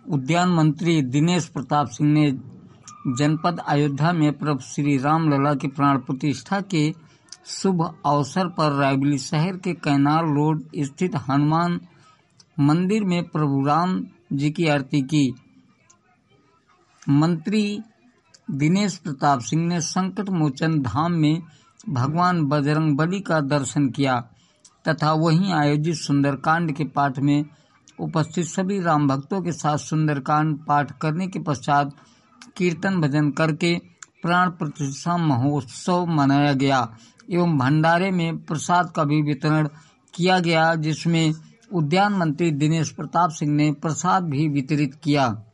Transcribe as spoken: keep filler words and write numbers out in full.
उद्यान मंत्री दिनेश प्रताप सिंह ने जनपद अयोध्या में प्रभु श्री राम लला की प्राण प्रतिष्ठा के शुभ अवसर पर रायबरेली शहर के कैनाल रोड स्थित हनुमान मंदिर में प्रभु राम जी की आरती की। मंत्री दिनेश प्रताप सिंह ने संकट मोचन धाम में भगवान बजरंगबली का दर्शन किया तथा वहीं आयोजित सुंदरकांड के पाठ में उपस्थित सभी राम भक्तों के साथ सुंदरकांड पाठ करने के पश्चात कीर्तन भजन करके प्राण प्रतिष्ठा महोत्सव मनाया गया एवं भंडारे में प्रसाद का भी वितरण किया गया, जिसमें उद्यान मंत्री दिनेश प्रताप सिंह ने प्रसाद भी वितरित किया।